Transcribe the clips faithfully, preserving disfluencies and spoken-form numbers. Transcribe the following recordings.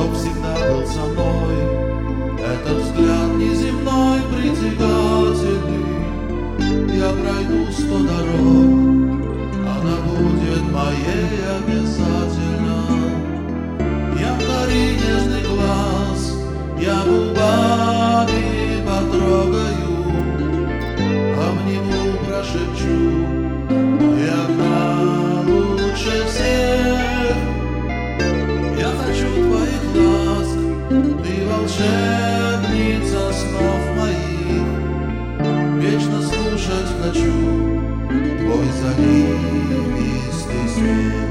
чтоб всегда был со мной. Этот взгляд неземной, притягательный. Я пройду сто дорог, она будет моей обязательно. Я вдали нежный глаз, я губами потрогаю, обниму, прошепчу, ты одна лучше всех. Я хочу твоих ласк, ты волшебница снов моих. Вечно слушать хочу твой заливистый смех.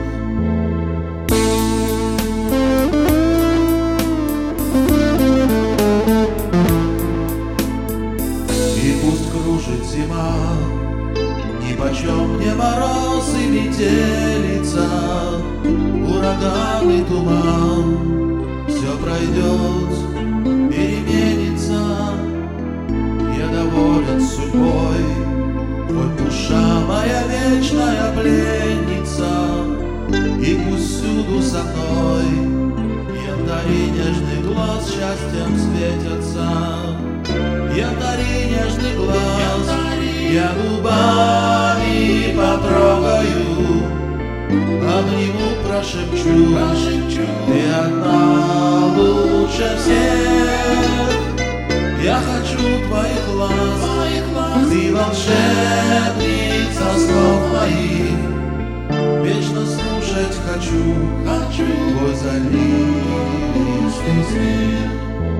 И пусть кружит зима, нипочем мне мороз и метелица, ураган и туман, все пройдет, переменится. Я доволен судьбой, хоть душа моя вечная пленница, и пусть всюду со мной янтари нежный глаз счастьем светятся. Янтари нежный глаз, я губами потрогаю, обниму, прошепчу, прошепчу, ты одна лучше всех. Я хочу твоих глаз, твоих глаз, ты волшебница снов моих. Вечно слушать хочу, хочу твой заливистый смех.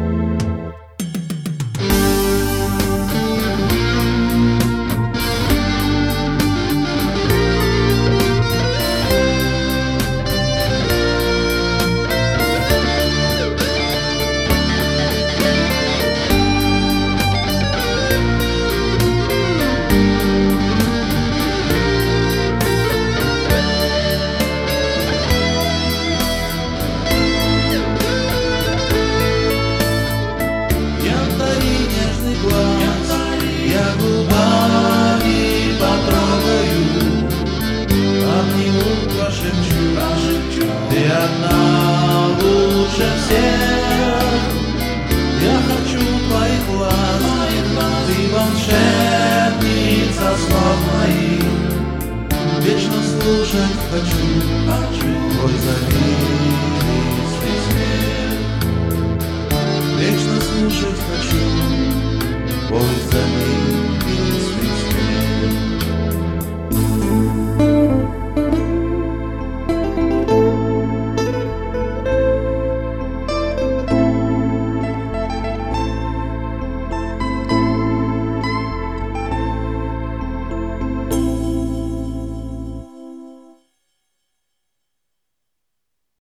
Я губами потрогаю, обниму, прошепчу, прошепчу, ты одна лучше всех. Я хочу твоих глаз, ты волшебница снов моих. Вечно слушать хочу, хочу твой заливистый смех. Вечно слушать хочу твой заливистый смех.